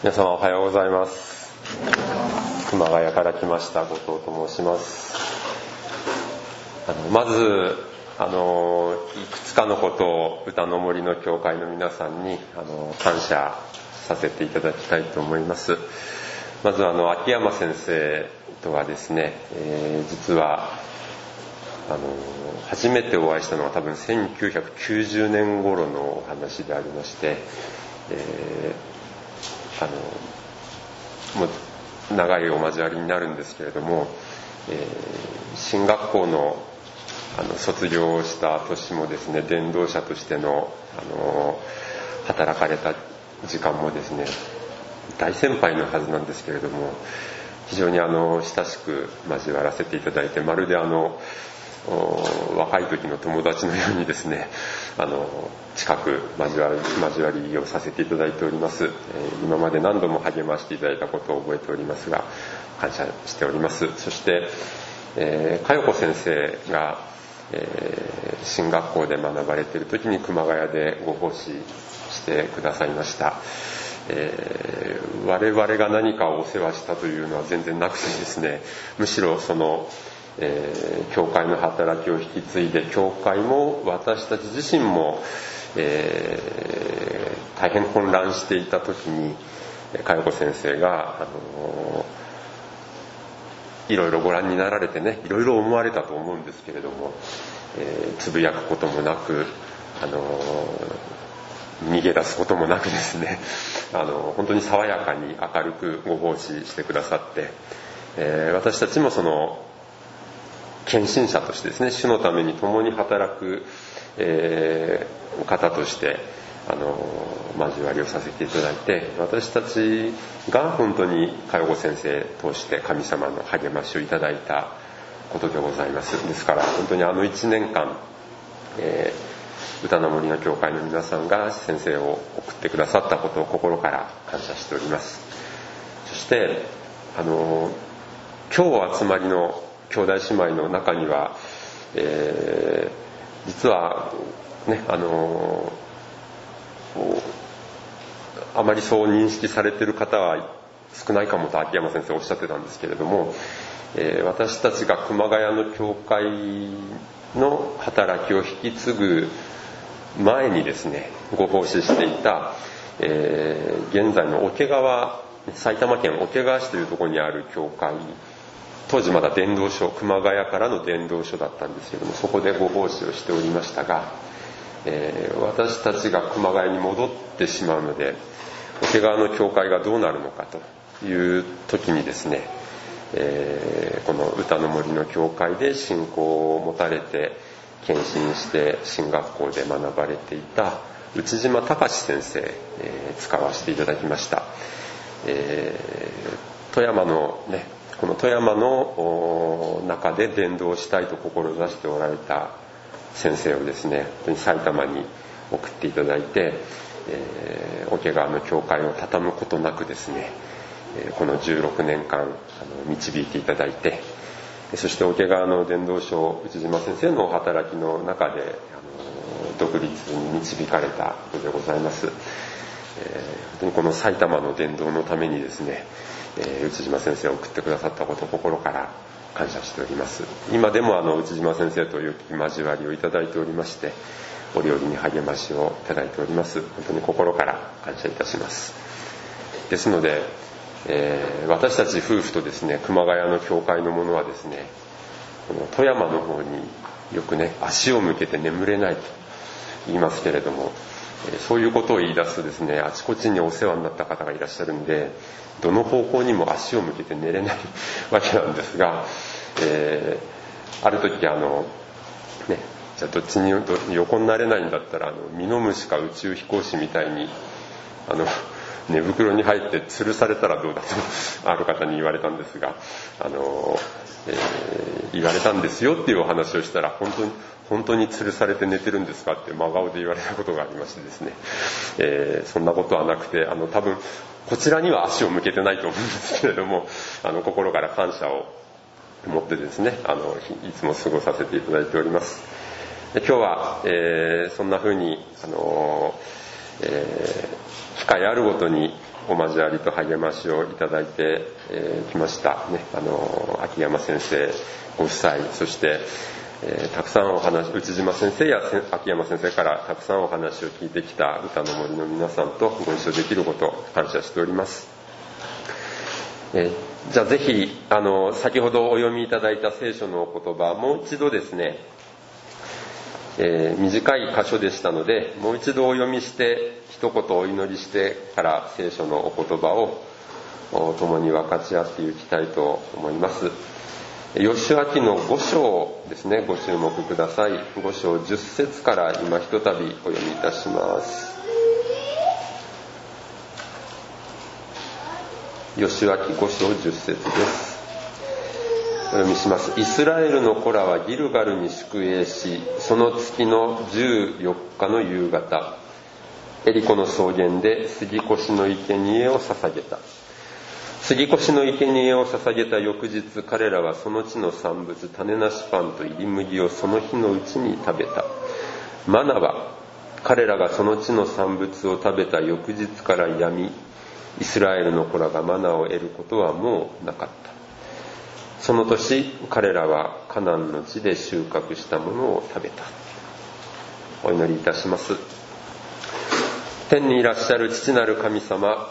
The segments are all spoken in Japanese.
皆様おはようございます。熊谷から来ました後藤と申します。まずいくつかのことを歌の森の教会の皆さんに感謝させていただきたいと思います。まず秋山先生とはですね、実は初めてお会いしたのは多分1990年頃のお話でありまして、もう長いお交わりになるんですけれども、進学校の卒業した年もですね、伝道者としての働かれた時間もですね、大先輩のはずなんですけれども、非常に親しく交わらせていただいて、まるで若い時の友達のようにですね、近く交わりをさせていただいております。今まで何度も励ましていただいたことを覚えておりますが、感謝しております。そして、佳代子先生が、進学校で学ばれている時に熊谷でご奉仕してくださいました。我々が何かをお世話したというのは全然なくてですね、むしろその教会の働きを引き継いで、教会も私たち自身も、大変混乱していた時に佳代子先生がいろいろご覧になられてね、いろいろ思われたと思うんですけれども、つぶやくこともなく逃げ出すこともなくですね、本当に爽やかに明るくご奉仕してくださって、私たちもその献身者としてですね、主のために共に働く、方として交わりをさせていただいて、私たちが本当に佳代子先生通して神様の励ましをいただいたことでございます。ですから本当に1年間、歌の森の教会の皆さんが先生を送ってくださったことを心から感謝しております。そして今日お集まりの兄弟姉妹の中には、実はね、あまりそう認識されている方は少ないかもと秋山先生おっしゃってたんですけれども、私たちが熊谷の教会の働きを引き継ぐ前にですね、ご奉仕していた、現在の桶川、埼玉県桶川市というところにある教会、当時まだ伝道所、熊谷からの伝道所だったんですけども、そこでご奉仕をしておりましたが、私たちが熊谷に戻ってしまうので、桶川の教会がどうなるのかという時にですね、この歌の森の教会で信仰を持たれて献身して進学校で学ばれていた内島隆先生、使わせていただきました。富山のね、この富山の中で伝道したいと志しておられた先生をですね、本当に埼玉に送っていただいて、桶川の教会を畳むことなくですね、この16年間導いていただいて、そして桶川の伝道所内島先生のお働きの中で独立に導かれたことでございます。本当にこの埼玉の伝道のためにですね、内島先生を送ってくださったことを心から感謝しております。今でも内島先生と良き交わりをいただいておりまして、折々に励ましをいただいております。本当に心から感謝いたします。ですので、私たち夫婦とですね、熊谷の教会の者はですね、この富山の方によくね、足を向けて眠れないと言いますけれども、そういうことを言い出すとですね、あちこちにお世話になった方がいらっしゃるんで、どの方向にも足を向けて寝れないわけなんですが、ある時じゃあどっちに横になれないんだったらミノムシか宇宙飛行士みたいに寝袋に入って吊るされたらどうだとある方に言われたんですが、言われたんですよっていうお話をしたら、本当に吊るされて寝てるんですかって真顔で言われたことがありましてですね、そんなことはなくて、多分こちらには足を向けてないと思うんですけれども、心から感謝を持ってですね、いつも過ごさせていただいております。今日は、そんな風に機会あるごとに、 お交わりと励ましをいただいてきました、ね、秋山先生ご夫妻、そしてたくさんお話、内島先生や秋山先生からたくさんお話を聞いてきた歌の森の皆さんとご一緒できることを感謝しております。じゃあぜひ先ほどお読みいただいた聖書のお言葉、もう一度ですね、短い箇所でしたのでもう一度お読みして一言お祈りしてから聖書のお言葉を共に分かち合っていきたいと思います。義明の5章ですね、ご注目ください。5章10節から今ひとたびお読みいたします。義明5章10節です。お読みします。イスラエルの子らはギルガルに宿営し、その月の14日の夕方、エリコの草原で杉越の生贄を捧げた。杉越の生贄を捧げた翌日、彼らはその地の産物、種なしパンと入り麦をその日のうちに食べた。マナは彼らがその地の産物を食べた翌日からやみ、イスラエルの子らがマナを得ることはもうなかった。その年、彼らはカナンの地で収穫したものを食べた。お祈りいたします。天にいらっしゃる父なる神様、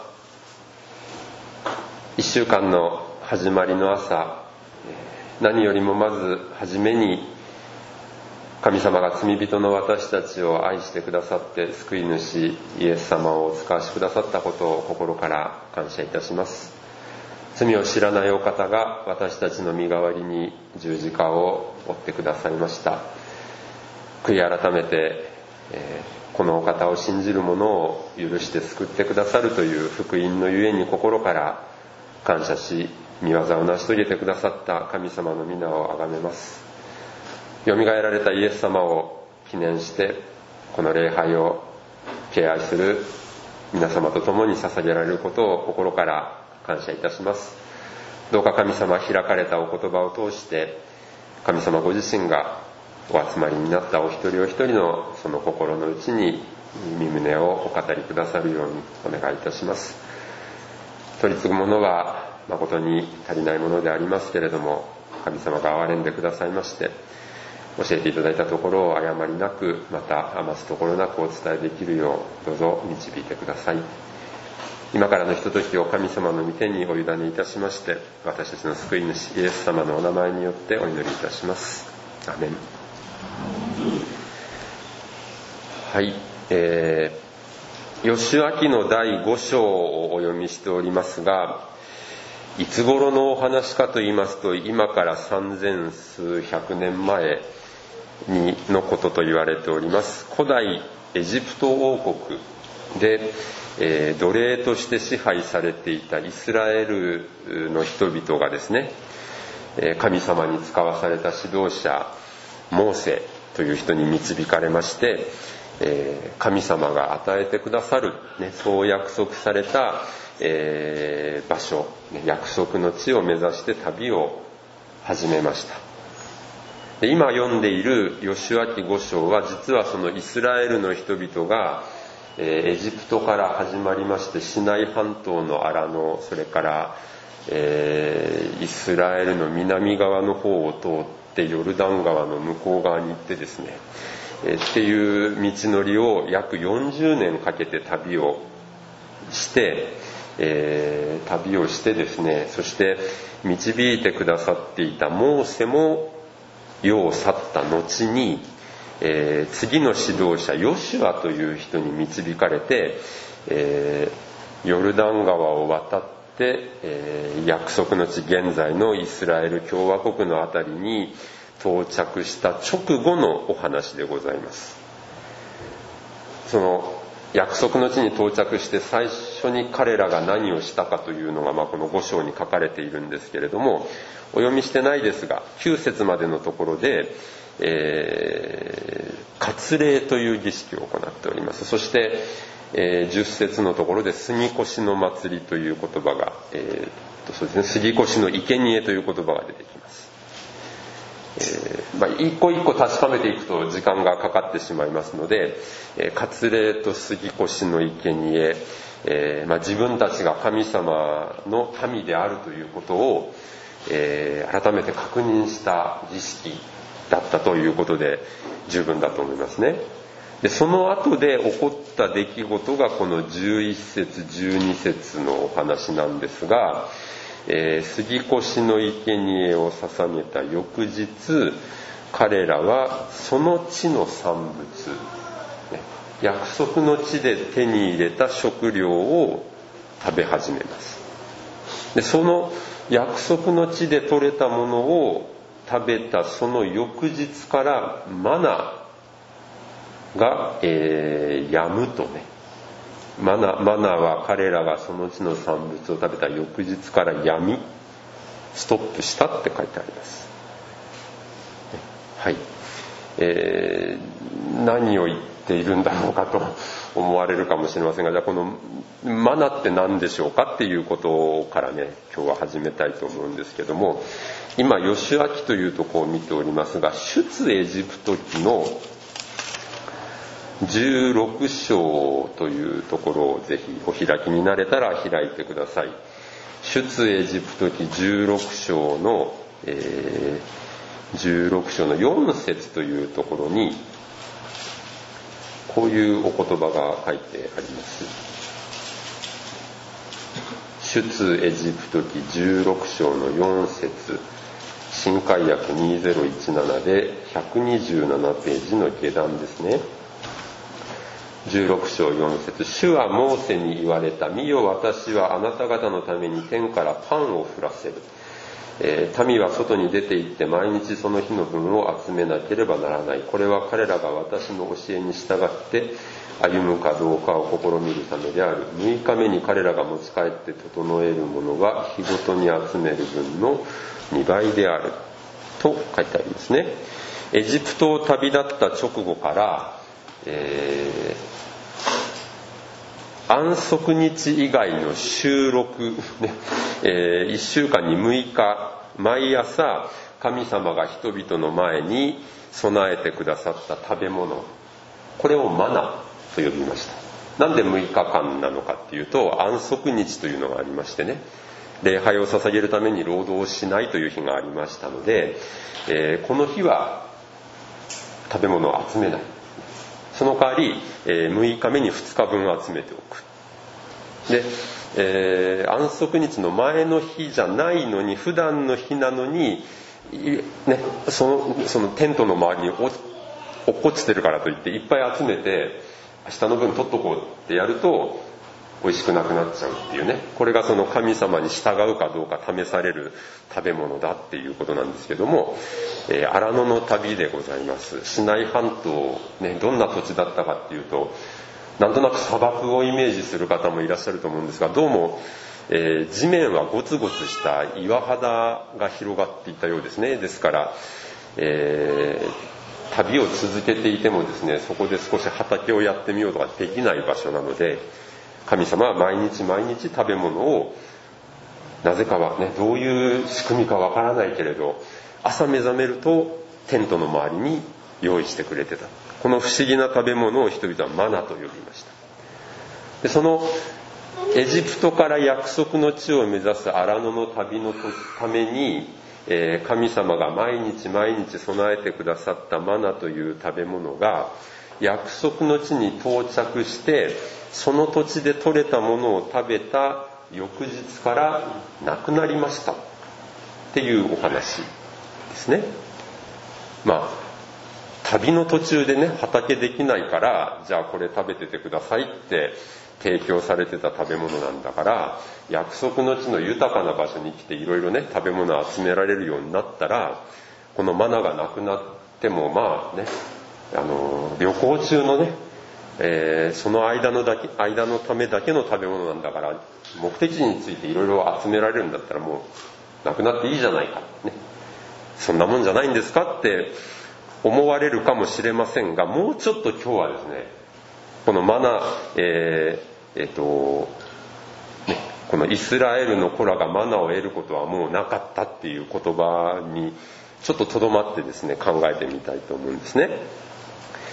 一週間の始まりの朝、何よりもまず初めに神様が罪人の私たちを愛してくださって救い主イエス様をお使わしくださったことを心から感謝いたします。罪を知らないお方が私たちの身代わりに十字架を追ってくださいました。悔い改めて、このお方を信じる者を許して救ってくださるという福音のゆえに心から感謝し、御業を成し遂げてくださった神様の皆をあがめます。よみがえられたイエス様を記念してこの礼拝を敬愛する皆様と共に捧げられることを心から感謝いたします。どうか神様、開かれたお言葉を通して神様ご自身がお集まりになったお一人お一人のその心の内に身旨をお語りくださるようにお願いいたします。取り次ぐものは誠に足りないものでありますけれども、神様が憐れんでくださいまして教えていただいたところを誤りなく、また余すところなくお伝えできるようどうぞ導いてください。今からのひとときを神様の御手にお委ねいたしまして、私たちの救い主イエス様のお名前によってお祈りいたします。アメン。はい、義明の第5章をお読みしておりますが、いつ頃のお話かと言いますと、今から3000数百年前のことと言われております。古代エジプト王国で、奴隷として支配されていたイスラエルの人々がですね、神様に使わされた指導者モーセという人に導かれまして、神様が与えてくださる、そう約束された、場所、約束の地を目指して旅を始めました。で、今読んでいる義明5章は実はそのイスラエルの人々がエジプトから始まりまして、シナイ半島の荒野、それから、イスラエルの南側の方を通ってヨルダン川の向こう側に行ってですね、っていう道のりを約40年かけて旅をしてですね、そして導いてくださっていたモーセも世を去った後に、次の指導者ヨシュアという人に導かれて、ヨルダン川を渡って、約束の地、現在のイスラエル共和国のあたりに到着した直後のお話でございます。その約束の地に到着して最初に彼らが何をしたかというのが、この5章に書かれているんですけれども、お読みしてないですが9節までのところで、割礼という儀式を行っております。そして、10節のところで杉越の祭りという言葉が、そうですね、杉越の生贄という言葉が出てきます。一個一個確かめていくと時間がかかってしまいますので、割礼と杉越の生贄、 自分たちが神様の民であるということを、改めて確認した儀式だったということで十分だと思いますね。でその後で起こった出来事がこの11節12節のお話なんですが、杉越の生贄を捧げた翌日、彼らはその地の産物、約束の地で手に入れた食料を食べ始めます。でその約束の地で採れたものを食べたその翌日からマナが、やむとね、マナは彼らがその地の産物を食べた翌日からやみ、ストップしたって書いてあります。はい、何を言っているんだろうかと思われるかもしれませんが、じゃあこのマナって何でしょうかっていうことからね、今日は始めたいと思うんですけども、今ヨシュア記というところを見ておりますが、出エジプト記の16章というところをぜひお開きになれたら開いてください。出エジプト記16章の、16章の4節というところにこういうお言葉が書いてあります。出エジプト記16章の4節、新海訳2017で127ページの下段ですね。16章4節、主はモーセに言われた。見よ、私はあなた方のために天からパンを降らせる。民は外に出て行って毎日その日の分を集めなければならない。これは彼らが私の教えに従って歩むかどうかを試みるためである。6日目に彼らが持ち帰って整えるものが日ごとに集める分の2倍であると書いてありますね。エジプトを旅立った直後から、安息日以外の週6、1週間に6日毎朝神様が人々の前に備えてくださった食べ物、これをマナと呼びました。なんで6日間なのかっていうと、安息日というのがありましてね、礼拝を捧げるために労働をしないという日がありましたので、この日は食べ物を集めない。その代わり、6日目に2日分集めておく。で、安息日の前の日じゃないのに、普段の日なのに、そのテントの周りに落っこちてるからといっていっぱい集めて明日の分取っとこうってやると美味しくなくなっちゃうっていうね、これがその神様に従うかどうか試される食べ物だっていうことなんですけども、荒野の旅でございます。シナイ半島、どんな土地だったかっていうと、なんとなく砂漠をイメージする方もいらっしゃると思うんですが、どうも、地面はゴツゴツした岩肌が広がっていたようですね。ですから、旅を続けていてもですね、そこで少し畑をやってみようとかできない場所なので、神様は毎日毎日食べ物を、なぜかはね、どういう仕組みかわからないけれど、朝目覚めるとテントの周りに用意してくれてた。この不思議な食べ物を人々はマナと呼びました。でそのエジプトから約束の地を目指す荒野の旅のために、神様が毎日毎日備えてくださったマナという食べ物が約束の地に到着して、その土地で採れたものを食べた翌日からなくなりましたっていうお話ですね。旅の途中でね、畑できないから、じゃあこれ食べててくださいって提供されてた食べ物なんだから、約束の地の豊かな場所に来ていろいろね、食べ物を集められるようになったら、このマナがなくなっても旅行中のね、その間のためだけの食べ物なんだから、目的地についていろいろ集められるんだったらもうなくなっていいじゃないか、ね、そんなもんじゃないんですかって思われるかもしれませんが、もうちょっと今日はですね、このマナ、このイスラエルの子らがマナを得ることはもうなかったっていう言葉にちょっととどまってですね、考えてみたいと思うんですね。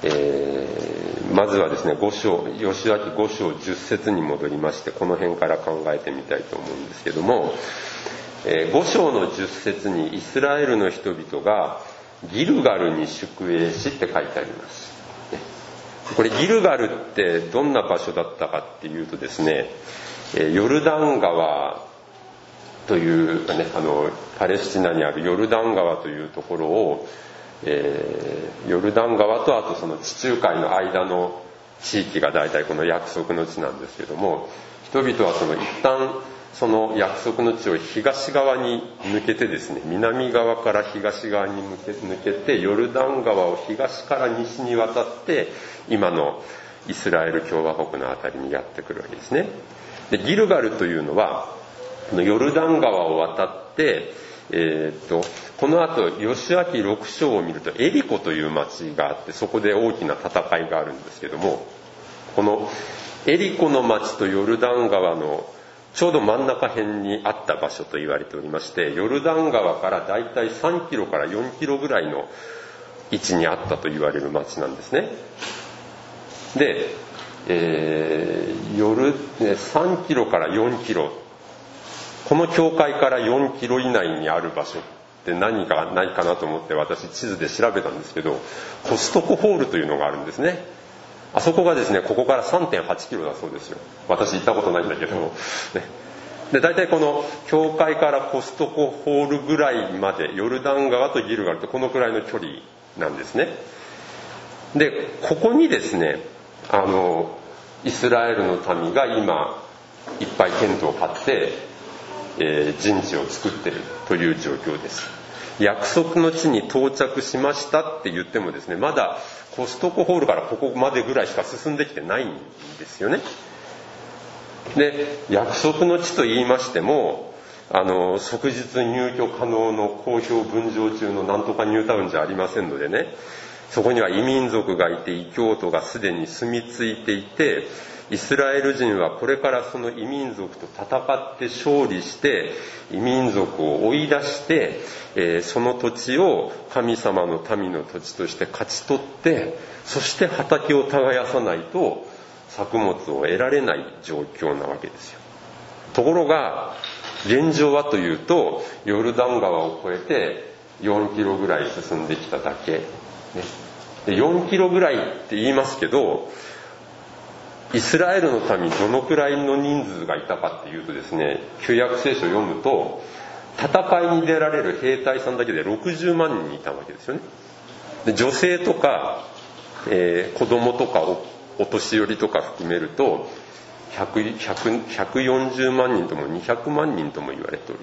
まずはですね義明5章10節に戻りまして、この辺から考えてみたいと思うんですけども、5章の10節にイスラエルの人々がギルガルに宿営しって書いてあります。これギルガルってどんな場所だったかっていうとですね、ヨルダン川というね、パレスチナにあるヨルダン川というところを、ヨルダン川とあとその地中海の間の地域が大体この約束の地なんですけども、人々はその一旦その約束の地を東側に抜けてですね、南側から東側に抜けてヨルダン川を東から西に渡って今のイスラエル共和国のあたりにやってくるわけですね。でギルガルというのはヨルダン川を渡ってこの後ヨシュア記6章を見るとエリコという町があって、そこで大きな戦いがあるんですけども、このエリコの町とヨルダン川のちょうど真ん中辺にあった場所と言われておりまして、ヨルダン川からだいたい3キロから4キロぐらいの位置にあったと言われる町なんですね。で、3キロから4キロ、この境界から4キロ以内にある場所って何かないかなと思って私地図で調べたんですけど、コストコホールというのがあるんですね。あそこがですね、ここから 3.8 キロだそうですよ。私行ったことないんだけども、ね、で大体この境界からコストコホールぐらいまで、ヨルダン川とギルガルってこのくらいの距離なんですね。でここにですね、イスラエルの民が今いっぱいテントを張って陣地を作っているという状況です。約束の地に到着しましたって言ってもですね、まだコストコホールからここまでぐらいしか進んできてないんですよね。で約束の地と言いましても即日入居可能の公表分譲中のなんとかニュータウンじゃありませんのでね、そこには異民族がいて異教徒がすでに住み着いていて、イスラエル人はこれからその異民族と戦って勝利して異民族を追い出して、その土地を神様の民の土地として勝ち取って、そして畑を耕さないと作物を得られない状況なわけですよ。ところが現状はというと、ヨルダン川を越えて4キロぐらい進んできただけ、ね、で4キロぐらいって言いますけど、イスラエルの民どのくらいの人数がいたかっていうとですね、旧約聖書を読むと戦いに出られる兵隊さんだけで60万人いたわけですよね。で女性とか、子供とかお年寄りとか含めると140万人とも200万人とも言われており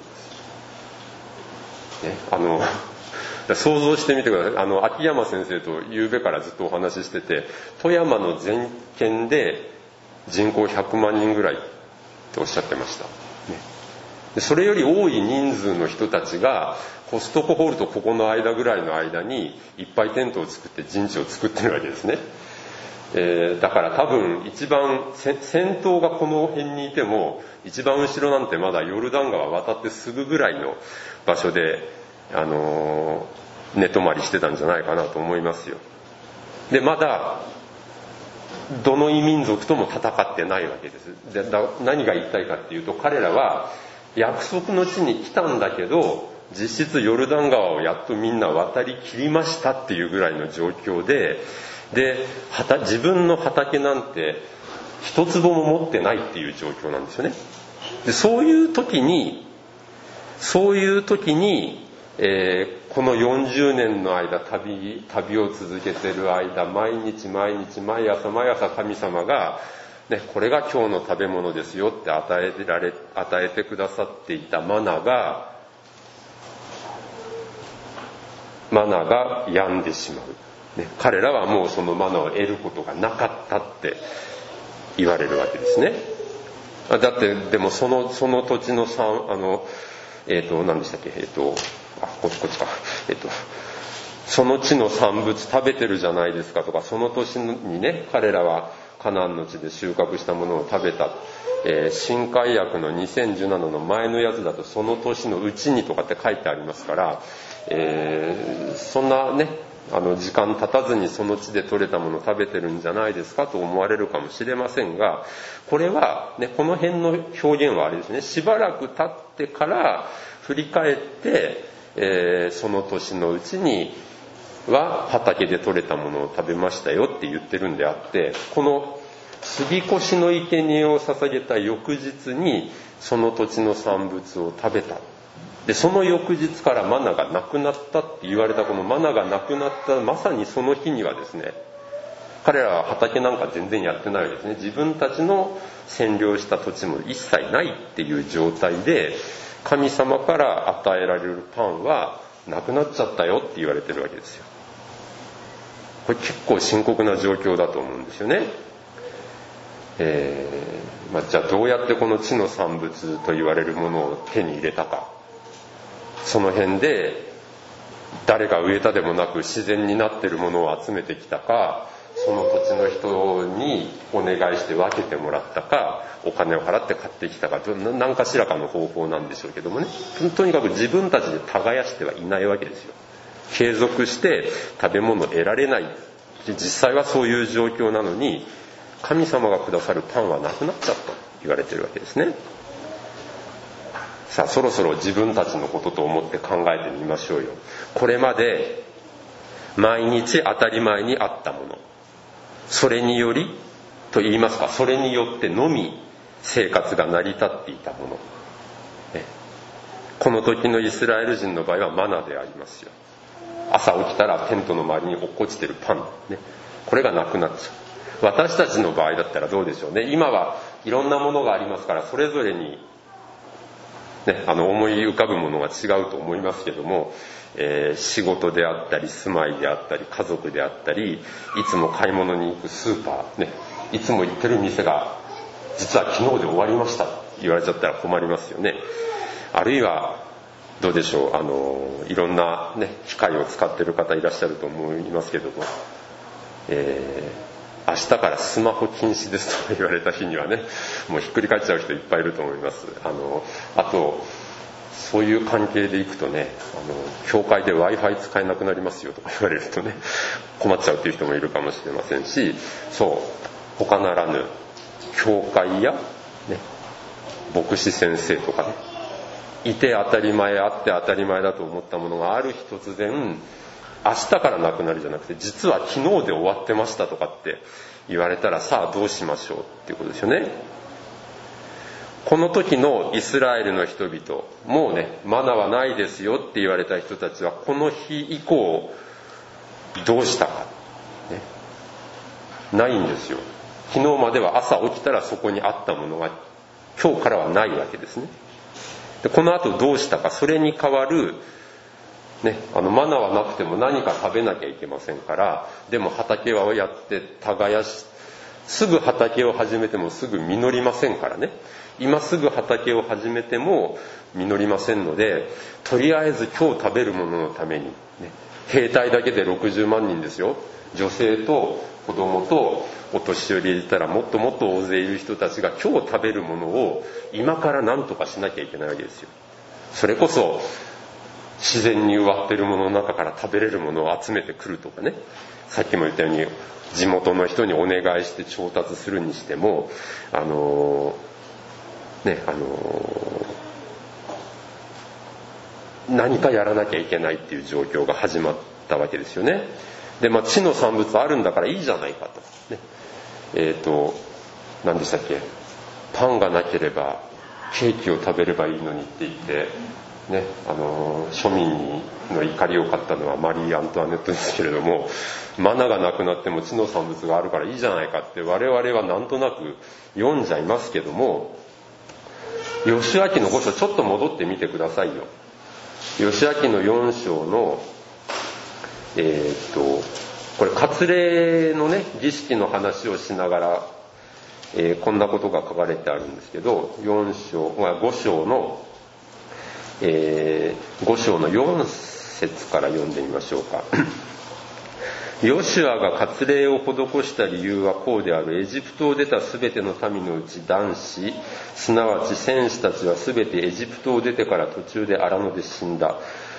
ます、ね、想像してみてください。秋山先生と夕べからずっとお話ししてて、富山の全県で人口100万人ぐらいっておっしゃってました、ね、でそれより多い人数の人たちがコストコホールとここの間ぐらいの間にいっぱいテントを作って陣地を作ってるわけですね。だから多分一番先頭がこの辺にいても一番後ろなんてまだヨルダン川渡ってすぐぐらいの場所で、寝泊まりしてたんじゃないかなと思いますよ。でまだどの異民族とも戦ってないわけです。で何が言いたいかっていうと、彼らは約束の地に来たんだけど実質ヨルダン川をやっとみんな渡りきりましたっていうぐらいの状況で、自分の畑なんて一坪も持ってないっていう状況なんですよね。でそういう時にこの40年の間旅を続けてる間、毎日毎朝神様が、ね、これが今日の食べ物ですよって与えてくださっていたマナが病んでしまう、ね、彼らはもうそのマナを得ることがなかったって言われるわけですね。だってでもその土地の何でしたっけ、こっちか、その地の産物食べてるじゃないですかとか、その年にね彼らはカナンの地で収穫したものを食べた、新海訳の2017の前のやつだとその年のうちにとかって書いてありますから、そんなね時間経たずにその地で採れたものを食べてるんじゃないですかと思われるかもしれませんが、これは、ね、この辺の表現はあれですね、しばらく経ってから振り返って、その年のうちには畑で採れたものを食べましたよって言ってるんであって、この杉越の生贄を捧げた翌日にその土地の産物を食べた。でその翌日からマナがなくなったって言われた、このマナがなくなったまさにその日にはですね、彼らは畑なんか全然やってないわけですね。自分たちの占領した土地も一切ないっていう状態で、神様から与えられるパンはなくなっちゃったよって言われてるわけですよ。これ結構深刻な状況だと思うんですよね。じゃあどうやってこの地の産物と言われるものを手に入れたか、その辺で誰が植えたでもなく自然になっているものを集めてきたか、その土地の人にお願いして分けてもらったか、お金を払って買ってきたか、何かしらかの方法なんでしょうけどもね、とにかく自分たちで耕してはいないわけですよ。継続して食べ物を得られない、実際はそういう状況なのに、神様がくださるパンはなくなっちゃったと言われているわけですね。さあそろそろ自分たちのことと思って考えてみましょうよ。これまで毎日当たり前にあったもの、それによりと言いますか、それによってのみ生活が成り立っていたもの、この時のイスラエル人の場合はマナでありますよ。朝起きたらテントの周りに落っこちてるパン、これがなくなっちゃう。私たちの場合だったらどうでしょうね。今はいろんなものがありますから、それぞれに、思い浮かぶものが違うと思いますけども、仕事であったり住まいであったり家族であったり、いつも買い物に行くスーパー、いつも行ってる店が実は昨日で終わりましたって言われちゃったら困りますよね。あるいはどうでしょう、いろんな、機械を使ってる方いらっしゃると思いますけども、明日からスマホ禁止ですと言われた日にはね、もうひっくり返っちゃう人いっぱいいると思います。あとそういう関係でいくとね、教会で Wi-Fi 使えなくなりますよとか言われるとね、困っちゃうっていう人もいるかもしれませんし、そう他ならぬ教会や、牧師先生とかね、いて当たり前、あって当たり前だと思ったものがある日突然明日からなくなるじゃなくて、実は昨日で終わってましたとかって言われたら、さあどうしましょうっていうことですよね。この時のイスラエルの人々、もうね、マナはないですよって言われた人たちは、この日以降どうしたか、ないんですよ。昨日までは朝起きたらそこにあったものが今日からはないわけですね。でこの後どうしたか、それに代わるマナはなくても何か食べなきゃいけませんから、でも畑はやって耕し、すぐ畑を始めてもすぐ実りませんからね。今すぐ畑を始めても実りませんので、とりあえず今日食べるもののために、兵隊だけで60万人ですよ。女性と子供とお年寄り入れたらもっともっと大勢いる人たちが今日食べるものを今から何とかしなきゃいけないわけですよ。それこそ自然に植わっているものの中から食べれるものを集めてくるとかね、さっきも言ったように地元の人にお願いして調達するにしても、何かやらなきゃいけないっていう状況が始まったわけですよね。で、地の産物あるんだからいいじゃないかと、何でしたっけ、パンがなければケーキを食べればいいのにって言って庶民の怒りを買ったのはマリー・アントワネットですけれども、マナがなくなっても地の産物があるからいいじゃないかって我々はなんとなく読んじゃいますけども、ヨシュア記の5章ちょっと戻ってみてくださいよ。ヨシュア記の4章のこれ割礼の儀式の話をしながら、こんなことが書かれてあるんですけど、5章の5章の4節から読んでみましょうか。ヨシュアが割礼を施した理由はこうである。エジプトを出たすべての民のうち男子、すなわち戦士たちはすべてエジプトを出てから途中で荒野で死んだ。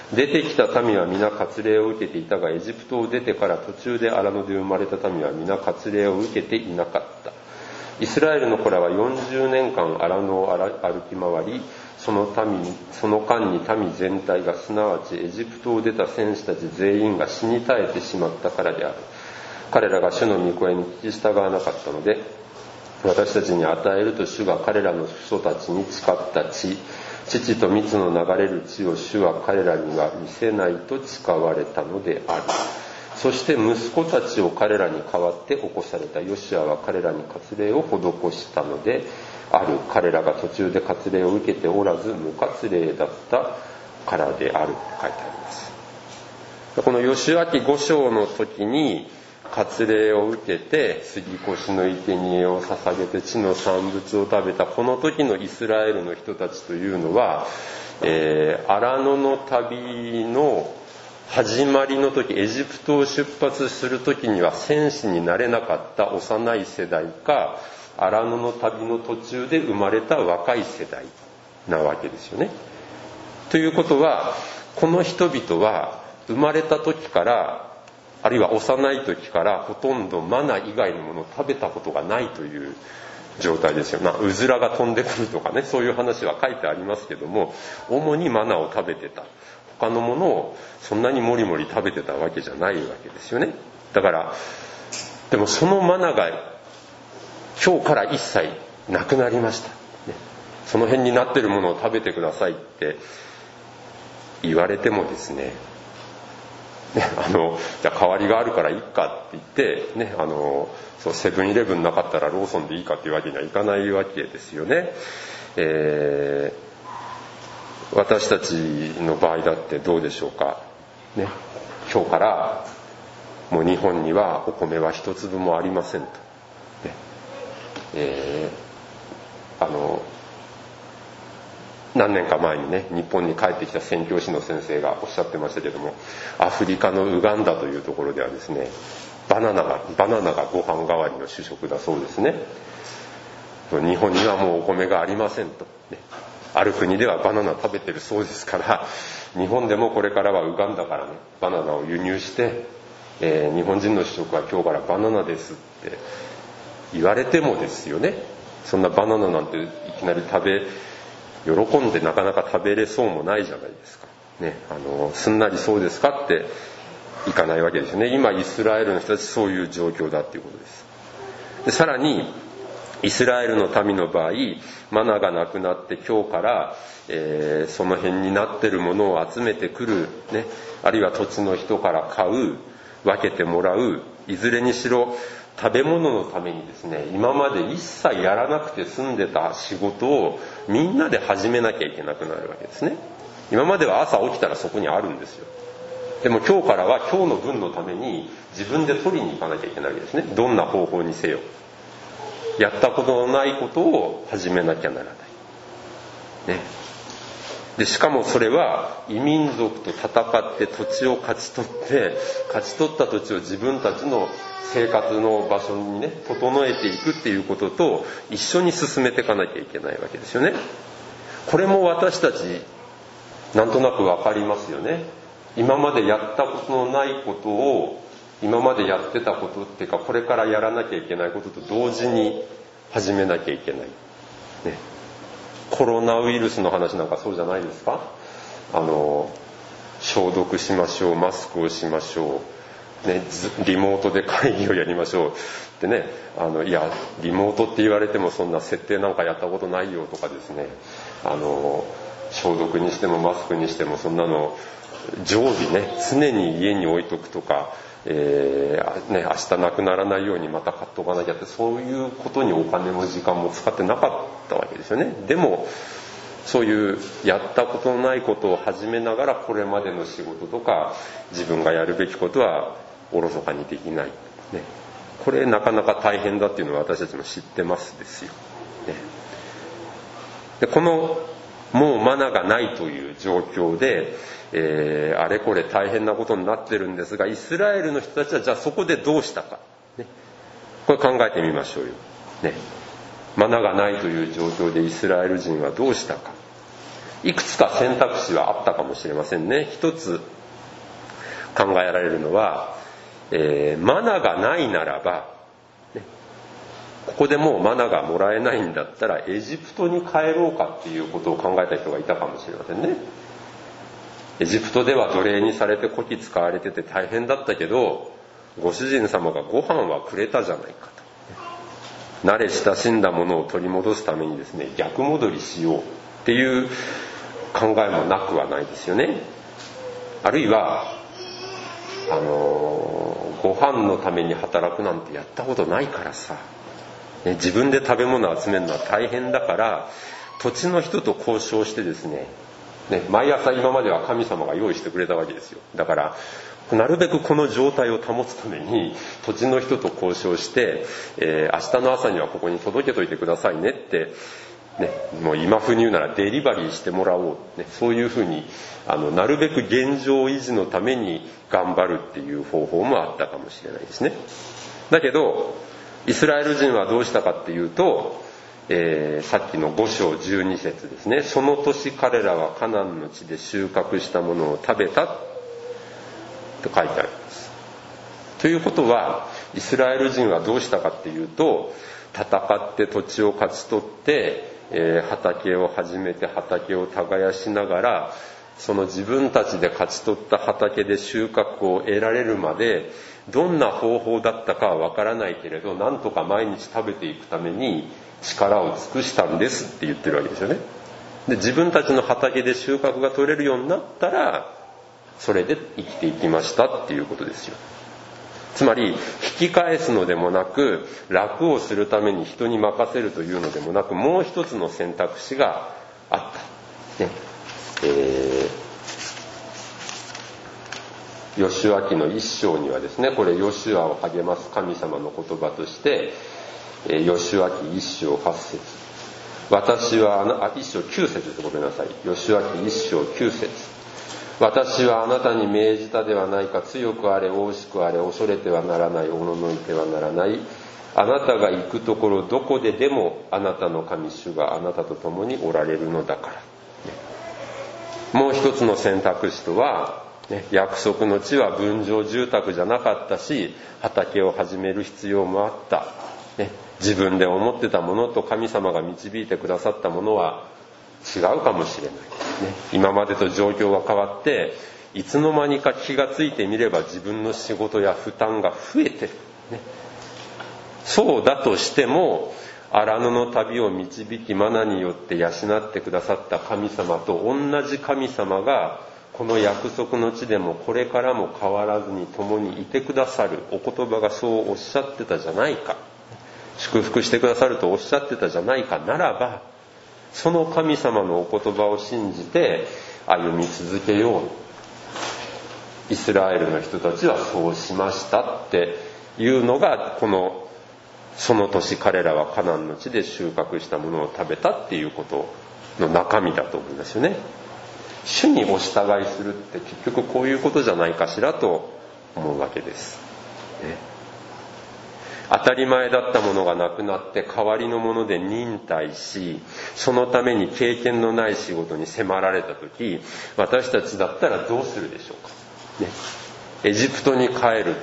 出てきた民は皆割礼を受けていたが、エジプトを出てから途中で荒野で生まれた民は皆割礼を受けていなかった。イスラエルの子らは40年間荒野を歩き回り、その間に民全体が、すなわちエジプトを出た戦士たち全員が死に絶えてしまったからである。彼らが主の御声に聞き従わなかったので、私たちに与えると主が彼らの父祖たちに誓った地、乳と蜜の流れる地を主は彼らには見せないと誓われたのである。そして息子たちを彼らに代わって起こされたヨシアは彼らに割礼を施したのである。彼らが途中で割礼を受けておらず無割礼だったからであるって書いてあります。この義明5章の時に割礼を受けて杉越の生贄を捧げて地の産物を食べたこの時のイスラエルの人たちというのは、荒野の旅の始まりの時、エジプトを出発する時には戦士になれなかった幼い世代か、荒野の旅の途中で生まれた若い世代なわけですよね。ということは、この人々は生まれた時からあるいは幼い時からほとんどマナ以外のものを食べたことがないという状態ですよ。うずらが飛んでくるとかね、そういう話は書いてありますけども、主にマナを食べてた。他のものをそんなにもりもり食べてたわけじゃないわけですよね。だからでもそのマナが今日から一切なくなりました、その辺になってるものを食べてくださいって言われてもですね、じゃあ代わりがあるからいいかって言ってね、そうセブンイレブンなかったらローソンでいいかっていうわけにはいかないわけですよね。私たちの場合だってどうでしょうか、ね、今日からもう日本にはお米は一粒もありませんと、何年か前にね、日本に帰ってきた宣教師の先生がおっしゃってましたけども、アフリカのウガンダというところではですね、バナナがご飯代わりの主食だそうですね。日本にはもうお米がありませんと、ある国ではバナナ食べてるそうですから、日本でもこれからはウガンダからねバナナを輸入して、日本人の主食は今日からバナナですって言われてもですよね、そんなバナナなんていきなり喜んでなかなか食べれそうもないじゃないですか、ね、すんなりそうですかっていかないわけですよね。今イスラエルの人たちそういう状況だっていうことです。でさらにイスラエルの民の場合、マナがなくなって今日から、その辺になってるものを集めてくる、ね、あるいは土地の人から買う、分けてもらう、いずれにしろ食べ物のためにですね、今まで一切やらなくて済んでた仕事をみんなで始めなきゃいけなくなるわけですね。今までは朝起きたらそこにあるんですよ。でも今日からは今日の分のために自分で取りに行かなきゃいけないわけですね。どんな方法にせよ、やったことのないことを始めなきゃならない、ね、でしかもそれは異民族と戦って土地を勝ち取った土地を自分たちの生活の場所にね整えていくっていうことと一緒に進めていかなきゃいけないわけですよね。これも私たちなんとなく分かりますよね。今までやったことのないことを今までやってたことっていうか、これからやらなきゃいけないことと同時に始めなきゃいけない、ね、コロナウイルスの話なんかそうじゃないですか。消毒しましょう、マスクをしましょう、ね、リモートで会議をやりましょうってね、いやリモートって言われてもそんな設定なんかやったことないよとかですね、消毒にしてもマスクにしてもそんなの常備ね、常に家に置いとくとか、明日なくならないようにまた買っとかなきゃって、そういうことにお金も時間も使ってなかったわけですよね。でもそういうやったことのないことを始めながら、これまでの仕事とか自分がやるべきことはおろそかにできない、ね、これなかなか大変だっていうのは私たちも知ってますですよ、ね、でこのもうマナがないという状況で、あれこれ大変なことになってるんですが、イスラエルの人たちはじゃあそこでどうしたか、ね、これ考えてみましょうよ、ね、マナがないという状況でイスラエル人はどうしたか。 いくつか選択肢はあったかもしれませんね。一つ考えられるのは、マナがないならば、ここでもうマナがもらえないんだったらエジプトに帰ろうかっていうことを考えた人がいたかもしれませんね。エジプトでは奴隷にされてこき使われてて大変だったけど、ご主人様がご飯はくれたじゃないかと。慣れ親しんだものを取り戻すためにですね、逆戻りしようっていう考えもなくはないですよね。あるいはご飯のために働くなんてやったことないからさ、自分で食べ物を集めるのは大変だから土地の人と交渉してですね、毎朝今までは神様が用意してくれたわけですよ。だからなるべくこの状態を保つために土地の人と交渉して、明日の朝にはここに届けといてくださいねって、もう今風に言うならデリバリーしてもらおう、そういうふうになるべく現状維持のために頑張るっていう方法もあったかもしれないですね。だけどイスラエル人はどうしたかっていうと、さっきの5章12節ですね。その年彼らはカナンの地で収穫したものを食べたと書いてあります。ということはイスラエル人はどうしたかっていうと、戦って土地を勝ち取って、畑を始めて畑を耕しながら、その自分たちで勝ち取った畑で収穫を得られるまでどんな方法だったかはわからないけれど、なんとか毎日食べていくために力を尽くしたんですって言ってるわけですよね。で、自分たちの畑で収穫が取れるようになったらそれで生きていきましたっていうことですよ。つまり引き返すのでもなく、楽をするために人に任せるというのでもなく、もう一つの選択肢があった、ヨシュア記の一章にはですね、これヨシュアを励ます神様の言葉として、ヨシュア記一章八節、私は一章九節です。ごめんなさい。ヨシュア記一章九節、私はあなたに命じたではないか、強くあれ大しくあれ、恐れてはならない、おののいてはならない。あなたが行くところどこででもあなたの神主があなたと共におられるのだから。もう一つの選択肢とは、約束の地は分譲住宅じゃなかったし、畑を始める必要もあった、自分で思ってたものと神様が導いてくださったものは違うかもしれない、今までと状況が変わって、いつの間にか気がついてみれば自分の仕事や負担が増えてる、そうだとしても荒野の旅を導きマナによって養ってくださった神様と同じ神様がこの約束の地でもこれからも変わらずに共にいてくださる、お言葉がそうおっしゃってたじゃないか、祝福してくださるとおっしゃってたじゃないかならば、その神様のお言葉を信じて歩み続けよう。イスラエルの人たちはそうしましたっていうのが、その年彼らはカナンの地で収穫したものを食べたっていうことの中身だと思いますよね。主にお従いするって結局こういうことじゃないかしらと思うわけです、当たり前だったものがなくなって代わりのもので忍耐し、そのために経験のない仕事に迫られた時、私たちだったらどうするでしょうか、エジプトに帰る、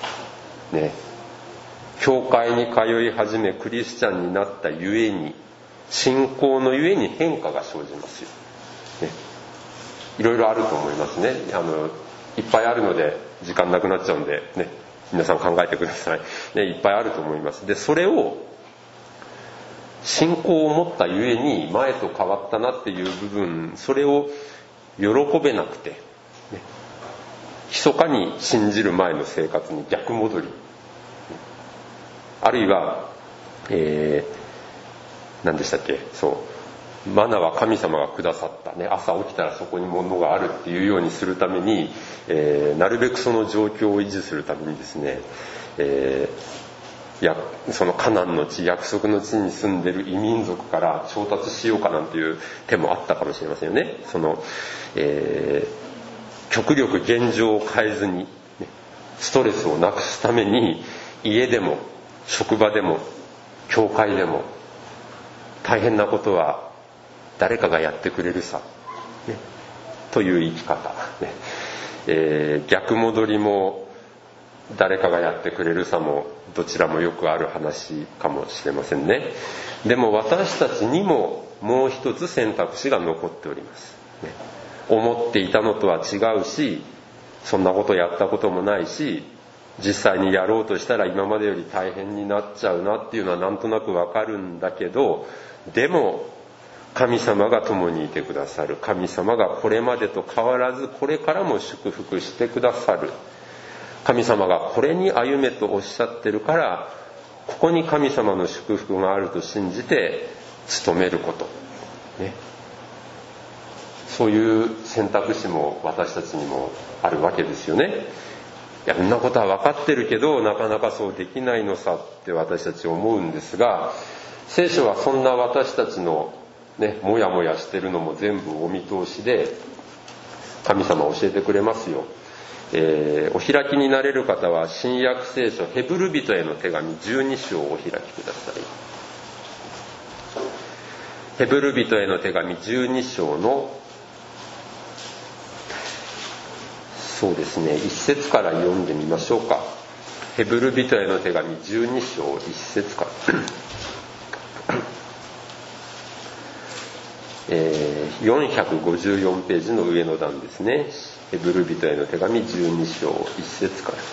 教会に通い始めクリスチャンになったゆえに、信仰のゆえに変化が生じますよ、いろいろあると思いますね。いっぱいあるので時間なくなっちゃうんで皆さん考えてください、いっぱいあると思います。で、それを信仰を持ったゆえに前と変わったなっていう部分、それを喜べなくて、密かに信じる前の生活に逆戻り、あるいは、何でしたっけ、マナは神様がくださった、朝起きたらそこに物があるっていうようにするために、なるべくその状況を維持するためにですね、そのカナンの地、約束の地に住んでる異民族から調達しようかなんていう手もあったかもしれませんよね。極力現状を変えずに、ストレスをなくすために家でも職場でも教会でも大変なことは誰かがやってくれるさ、 ね、という生き方、ね、逆戻りも誰かがやってくれるさもどちらもよくある話かもしれませんね。でも私たちにももう一つ選択肢が残っております、ね、思っていたのとは違うし、そんなことやったこともないし、実際にやろうとしたら今までより大変になっちゃうなっていうのはなんとなくわかるんだけど、でも神様が共にいてくださる。神様がこれまでと変わらずこれからも祝福してくださる。神様がこれに歩めとおっしゃってるから、ここに神様の祝福があると信じて努めること、ね、そういう選択肢も私たちにもあるわけですよね。いや、そんなことは分かってるけどなかなかそうできないのさって私たち思うんですが、聖書はそんな私たちのね、もやもやしてるのも全部お見通しで神様教えてくれますよ。お開きになれる方は新約聖書ヘブル人への手紙12章をお開きください。ヘブル人への手紙12章のそうですね、1節から読んでみましょうか。ヘブル人への手紙12章1節から454ページの上の段ですね。ヘブル人への手紙12章1節から。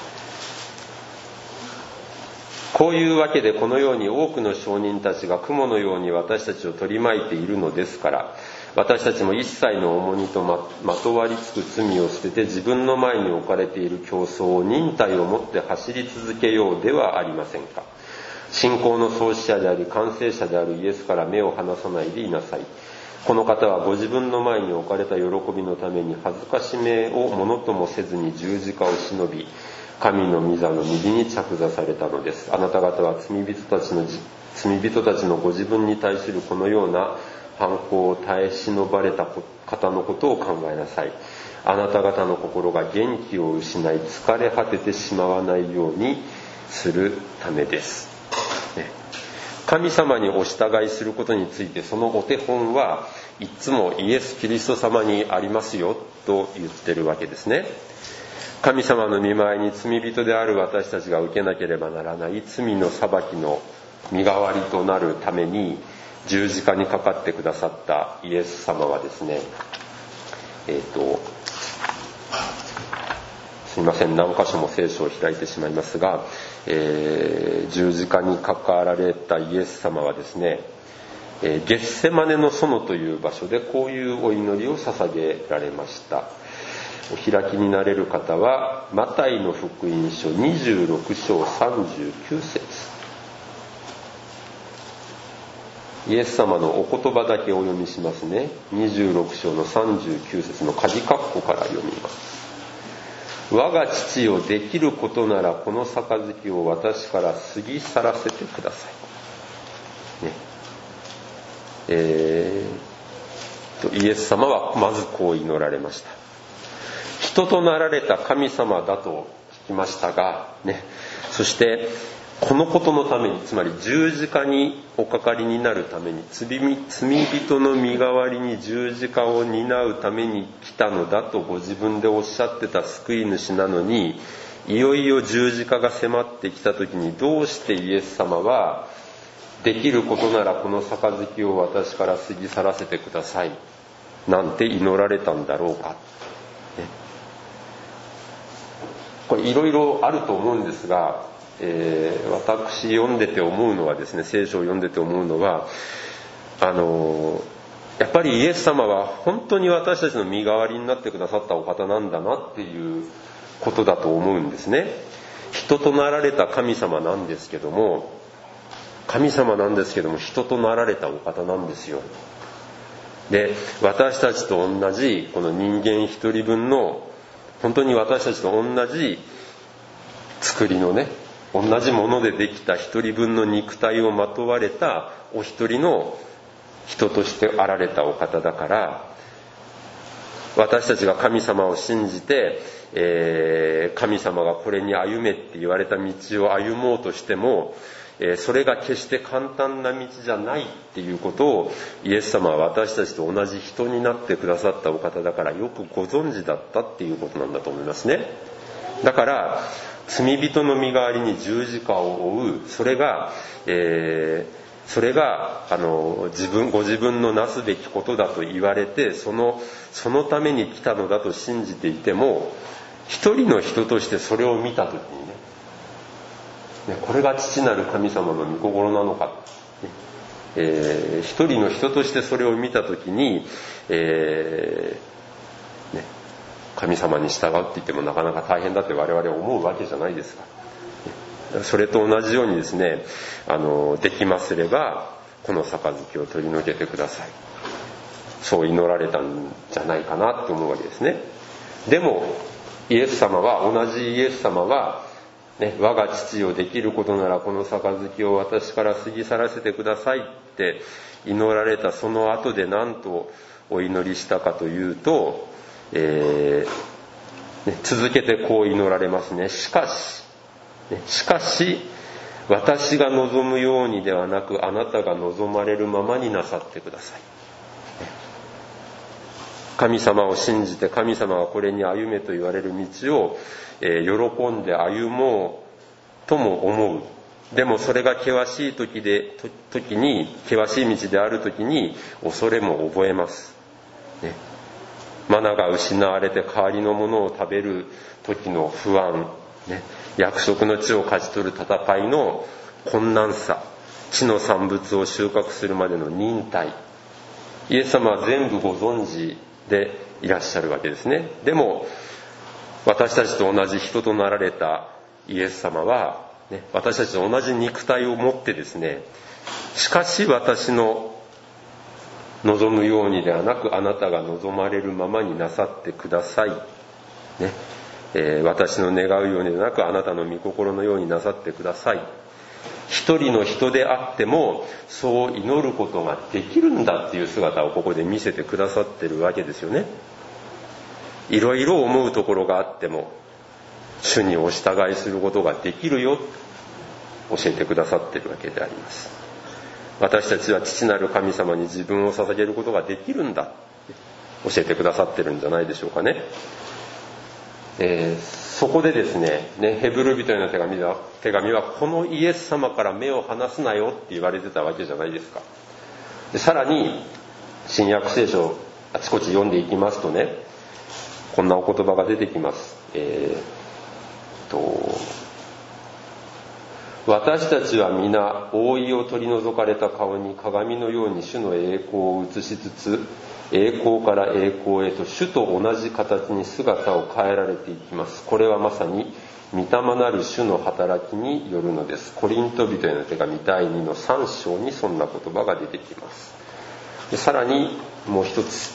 こういうわけでこのように多くの証人たちが雲のように私たちを取り巻いているのですから、私たちも一切の重荷とまとわりつく罪を捨てて自分の前に置かれている競争を忍耐を持って走り続けようではありませんか。信仰の創始者であり完成者であるイエスから目を離さないでいなさい。この方はご自分の前に置かれた喜びのために恥ずかしめをものともせずに十字架を忍び、神の御座の右に着座されたのです。あなた方は罪人たちのご自分に対するこのような反抗を耐え忍ばれた方のことを考えなさい。あなた方の心が元気を失い疲れ果ててしまわないようにするためです、ね、神様にお従いすることについてそのお手本はいつもイエス・キリスト様にありますよと言ってるわけですね。神様の御前に罪人である私たちが受けなければならない罪の裁きの身代わりとなるために十字架にかかってくださったイエス様はですね、すいません、何箇所も聖書を開いてしまいますが、十字架にかかられたイエス様はですね、ゲッセマネの園という場所でこういうお祈りを捧げられました。お開きになれる方はマタイの福音書26章39節、イエス様のお言葉だけお読みしますね。26章の39節の鍵括弧から読みます。我が父よ、できることならこの杯を私から過ぎ去らせてください、ね、イエス様はまずこう祈られました。人となられた神様だと聞きましたが、ね、そしてこのことのために、つまり十字架におかかりになるために、罪人の身代わりに十字架を担うために来たのだとご自分でおっしゃってた救い主なのに、いよいよ十字架が迫ってきた時にどうしてイエス様はできることならこの杯を私から過ぎ去らせてくださいなんて祈られたんだろうか、ね、これいろいろあると思うんですが、私読んでて思うのはですね、聖書を読んでて思うのは、やっぱりイエス様は本当に私たちの身代わりになってくださったお方なんだなっていうことだと思うんですね。人となられた神様なんですけども、人となられたお方なんですよ。で、私たちと同じこの人間一人分の、本当に私たちと同じ作りのね、同じものでできた一人分の肉体をまとわれたお一人の人としてあられたお方だから、私たちが神様を信じて、神様がこれに歩めって言われた道を歩もうとしても、 それが決して簡単な道じゃないっていうことをイエス様は私たちと同じ人になってくださったお方だからよくご存知だったっていうことなんだと思いますね。だから罪人の身代わりに十字架を負う、それがご自分のなすべきことだと言われて、そのために来たのだと信じていても、一人の人としてそれを見た時にね、これが父なる神様の御心なのか、一人の人としてそれを見た時に、神様に従うって言ってもなかなか大変だって我々思うわけじゃないですか。それと同じようにですね、できますればこの杯を取り除けてください、そう祈られたんじゃないかなって思うわけですね。でも同じイエス様は、我が父よ、できることならこの杯を私から過ぎ去らせてくださいって祈られたその後で何とお祈りしたかというと、続けてこう祈られますね。しかし私が望むようにではなく、あなたが望まれるままになさってください。神様を信じて、神様がこれに歩めと言われる道を、喜んで歩もうとも思う。でもそれが険しい険しい道である時に恐れも覚えます、マナが失われて代わりのものを食べる時の不安、約束の地を勝ち取る戦いの困難さ、地の産物を収穫するまでの忍耐、イエス様は全部ご存知でいらっしゃるわけですね。でも私たちと同じ人となられたイエス様は、私たちと同じ肉体を持ってですね、しかし私の望むようにではなく、あなたが望まれるままになさってください、私の願うようにではなく、あなたの御心のようになさってください。一人の人であってもそう祈ることができるんだっていう姿をここで見せてくださってるわけですよね。いろいろ思うところがあっても主にお従いすることができるよ、教えてくださってるわけであります。私たちは父なる神様に自分を捧げることができるんだ、教えてくださってるんじゃないでしょうかね。そこでですね、ヘブル人への手紙はこのイエス様から目を離すなよって言われてたわけじゃないですか。でさらに新約聖書をあちこち読んでいきますとね、こんなお言葉が出てきます。私たちは皆覆いを取り除かれた顔に鏡のように主の栄光を映しつつ、栄光から栄光へと主と同じ形に姿を変えられていきます。これはまさに御霊なる主の働きによるのです。コリント人への手紙第2の3章にそんな言葉が出てきます。でさらにもう一つ、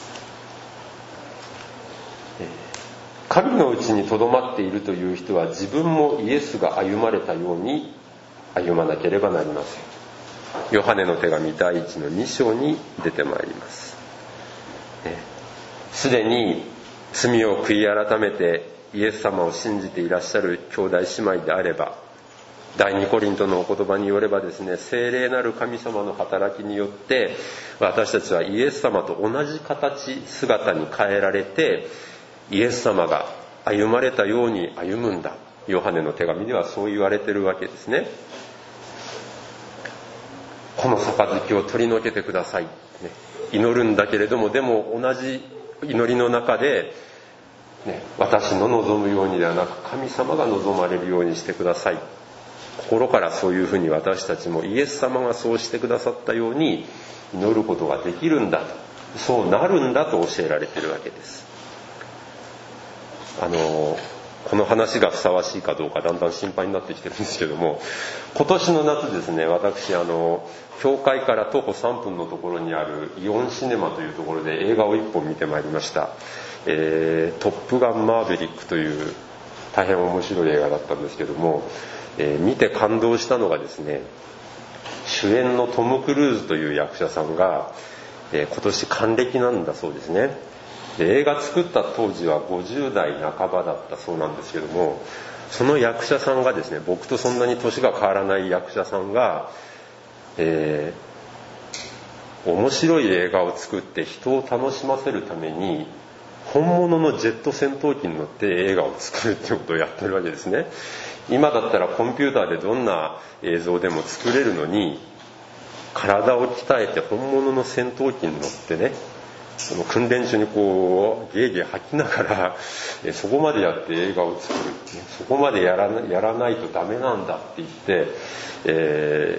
神のうちにとどまっているという人は自分もイエスが歩まれたように歩まなければなりません。ヨハネの手紙第1の2章に出てまいります。すでに罪を悔い改めてイエス様を信じていらっしゃる兄弟姉妹であれば、第2コリントのお言葉によればですね、聖霊なる神様の働きによって私たちはイエス様と同じ姿に変えられて、イエス様が歩まれたように歩むんだ。ヨハネの手紙ではそう言われてるわけですね。この杯を取り除けてください、祈るんだけれども、でも同じ祈りの中で、私の望むようにではなく神様が望まれるようにしてください。心からそういうふうに私たちもイエス様がそうしてくださったように祈ることができるんだと、そうなるんだと教えられているわけです。この話がふさわしいかどうかだんだん心配になってきてるんですけども、今年の夏ですね、私教会から徒歩3分のところにあるイオンシネマというところで映画を1本見てまいりました。トップガンマーヴェリックという大変面白い映画だったんですけども、見て感動したのがですね、主演のトム・クルーズという役者さんが、今年還暦なんだそうですね。で映画作った当時は50代半ばだったそうなんですけども、 その役者さんがですね、僕とそんなに年が変わらない役者さんが、面白い映画を作って人を楽しませるために本物のジェット戦闘機に乗って映画を作るっていうことをやってるわけですね。今だったらコンピューターでどんな映像でも作れるのに、体を鍛えて本物の戦闘機に乗ってね、その訓練中にこうゲーゲー吐きながらそこまでやって映画を作る、そこまでやらないとダメなんだって言って、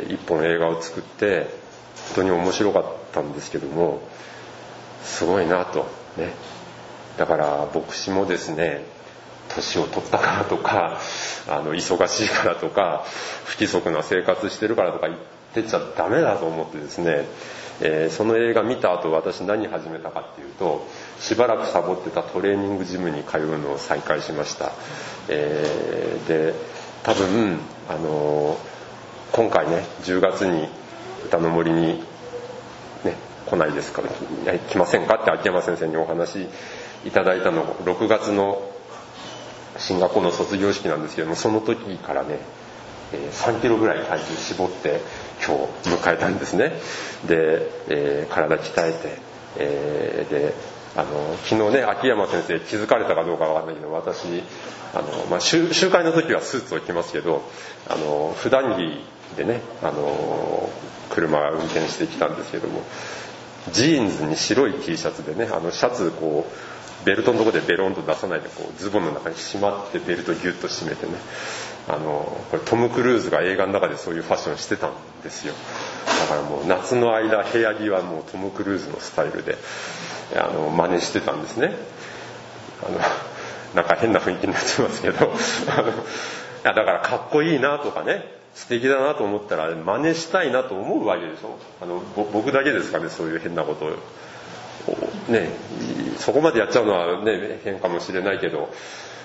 一本映画を作って本当に面白かったんですけども、すごいなとね。だから牧師もですね、年を取ったからとか忙しいからとか不規則な生活してるからとか言ってちゃダメだと思ってですね、その映画見た後私何始めたかっていうと、しばらくサボってたトレーニングジムに通うのを再開しました。で多分今回ね10月に歌の森に、ね、来ないですか、来ませんかって秋山先生にお話いただいたの6月の進学校の卒業式なんですけども、その時からね3キロぐらい体重絞って今日迎えたんですね。で、体鍛えて、で昨日ね秋山先生気づかれたかどうかわかんないけど、私集会の時はスーツを着ますけど普段着でね車運転してきたんですけども、ジーンズに白い T シャツでねシャツこうベルトのところでベロンと出さないでこうズボンの中にしまってベルトギュッと締めてね、これトム・クルーズが映画の中でそういうファッションしてたんですよ。だからもう夏の間部屋着はもうトム・クルーズのスタイルで真似してたんですね。なんか変な雰囲気になってますけどだからかっこいいなとかね素敵だなと思ったら真似したいなと思うわけでしょ。僕だけですかね、そういう変なことをね、そこまでやっちゃうのはね変かもしれないけど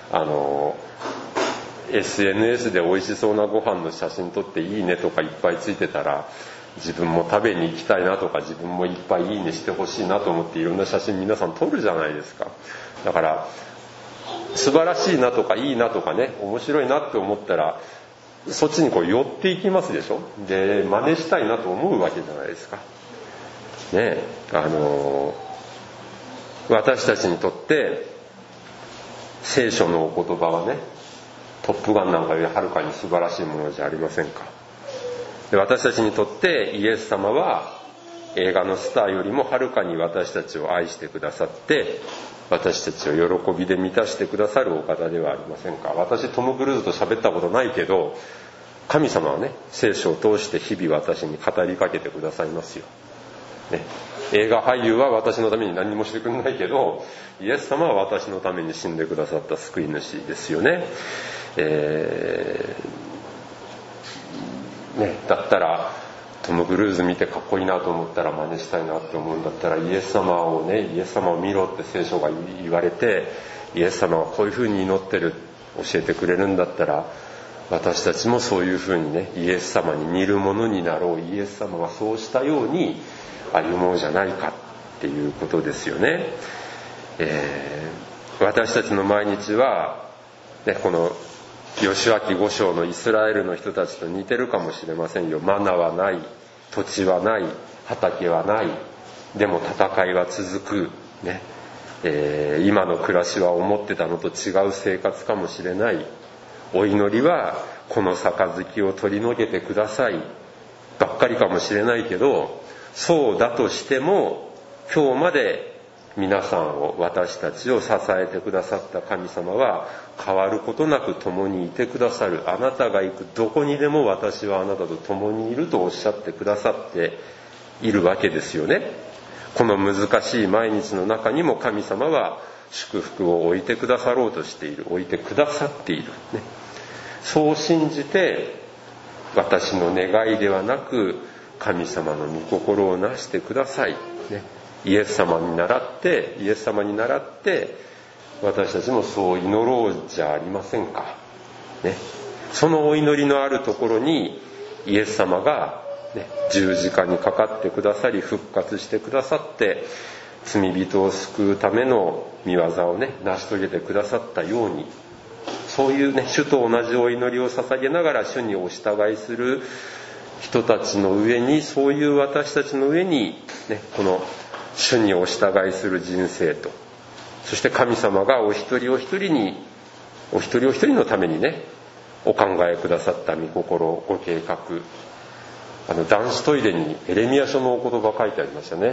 SNS で美味しそうなご飯の写真撮っていいねとかいっぱいついてたら自分も食べに行きたいなとか自分もいっぱいいいねしてほしいなと思っていろんな写真皆さん撮るじゃないですか。だから素晴らしいなとかいいなとかね面白いなって思ったらそっちにこう寄っていきますでしょ。で真似したいなと思うわけじゃないですかね。私たちにとって聖書のお言葉はねトップガンなんかよりはるかに素晴らしいものじゃありませんか。で私たちにとってイエス様は映画のスターよりもはるかに私たちを愛してくださって私たちを喜びで満たしてくださるお方ではありませんか。私トム・クルーズと喋ったことないけど神様はね聖書を通して日々私に語りかけてくださいますよ、ね、映画俳優は私のために何もしてくれないけどイエス様は私のために死んでくださった救い主ですよね。だったらトム・クルーズ見てかっこいいなと思ったら真似したいなって思うんだったらイエス様を見ろって聖書が言われてイエス様はこういうふうに祈ってる教えてくれるんだったら私たちもそういうふうにねイエス様に似るものになろう、イエス様がそうしたように歩もうじゃないかっていうことですよね。私たちの毎日は、ね、この義明5章のイスラエルの人たちと似てるかもしれませんよ。マナはない、土地はない、畑はない、でも戦いは続く、ね今の暮らしは思ってたのと違う生活かもしれない。お祈りはこの杯を取り除けてくださいばっかりかもしれないけど、そうだとしても今日まで皆さんを私たちを支えてくださった神様は変わることなく共にいてくださる。あなたが行くどこにでも私はあなたと共にいるとおっしゃってくださっているわけですよね。この難しい毎日の中にも神様は祝福を置いてくださろうとしている、置いてくださっている、ね、そう信じて私の願いではなく神様の御心をなしてください、ね、イエス様に倣って私たちもそう祈ろうじゃありませんか、ね、そのお祈りのあるところにイエス様が、ね、十字架にかかってくださり復活してくださって罪人を救うための御業をね成し遂げてくださったように、 そういうね、主と同じお祈りを捧げながら主にお従いする人たちの上に、そういう私たちの上に、ね、この主にお従いする人生と、そして神様がお一人お一人のためにね、お考えくださった御心、ご計画、男子トイレにエレミヤ書のお言葉書いてありましたね。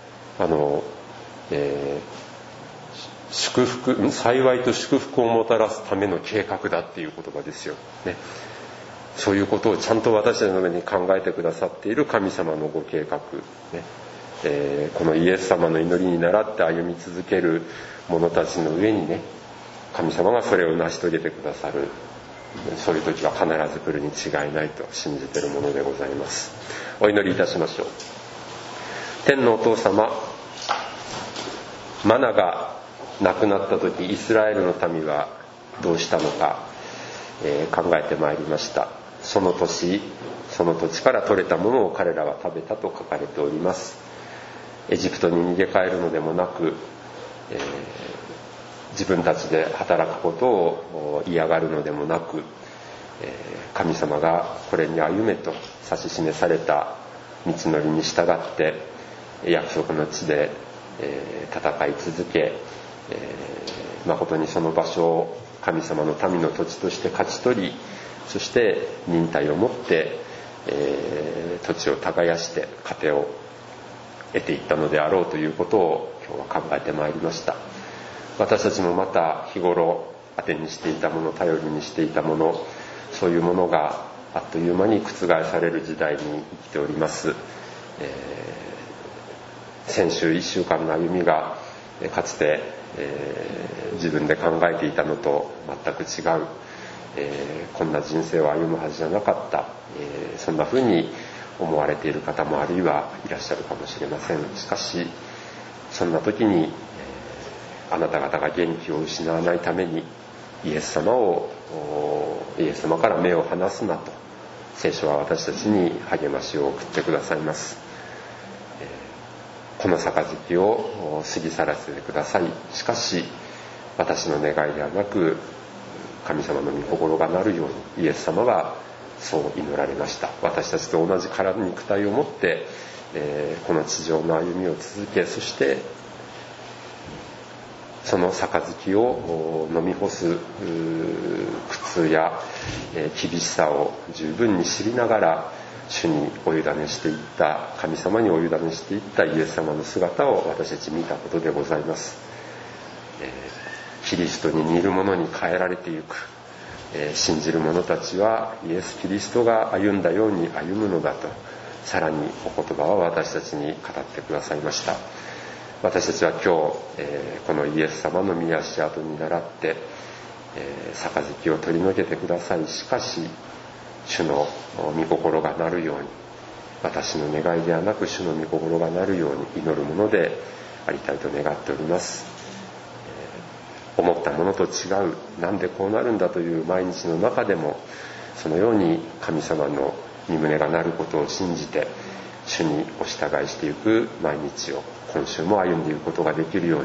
幸いと祝福をもたらすための計画だっていう言葉ですよ、ね。そういうことをちゃんと私たちの上に考えてくださっている神様のご計画、ね。このイエス様の祈りに倣って歩み続ける者たちの上にね、神様がそれを成し遂げてくださる、そういう時は必ず来るに違いないと信じているものでございます。お祈りいたしましょう。天のお父様、マナがなくなった時、イスラエルの民はどうしたのか、考えてまいりました。その年その土地から取れたものを彼らは食べたと書かれております。エジプトに逃げ帰るのでもなく、自分たちで働くことを嫌がるのでもなく、神様がこれに歩めと指し示された道のりに従って約束の地で戦い続け、誠にその場所を神様の民の土地として勝ち取り、そして忍耐をもって、土地を耕して糧を得ていったのであろうということを今日は考えてまいりました。私たちもまた日頃当てにしていたもの、頼りにしていたもの、そういうものがあっという間に覆される時代に生きております。先週1週間の歩みがかつて、自分で考えていたのと全く違う、こんな人生を歩むはずじゃなかった、そんな風に思われている方もあるいはいらっしゃるかもしれません。しかしそんな時に、あなた方が元気を失わないためにイエス様から目を離すなと聖書は私たちに励ましを送ってくださいます。この杯を過ぎ去らせてください。しかし私の願いではなく神様の御心がなるように、イエス様はそう祈られました。私たちと同じ体肉体を持って、この地上の歩みを続け、そしてその杯を飲み干す苦痛や厳しさを十分に知りながら主にお委ねしていった、神様にお委ねしていったイエス様の姿を私たち見たことでございます。キリストに似るものに変えられていく、信じる者たちはイエス・キリストが歩んだように歩むのだと、さらにお言葉は私たちに語ってくださいました。私たちは今日、このイエス様の御足跡に倣って、杯を取り除けてください。しかし主の御心がなるように、私の願いではなく主の御心がなるように祈るものでありたいと願っております。思ったものと違う、なんでこうなるんだという毎日の中でも、そのように神様の御胸がなることを信じて主にお従いしていく毎日を今週も歩んでいくことができるように、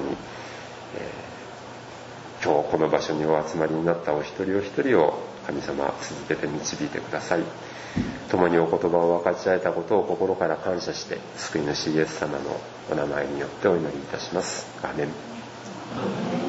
今日この場所にお集まりになったお一人お一人を神様続けて導いてください。共にお言葉を分かち合えたことを心から感謝して、救い主イエス様のお名前によってお祈りいたします。アーメン。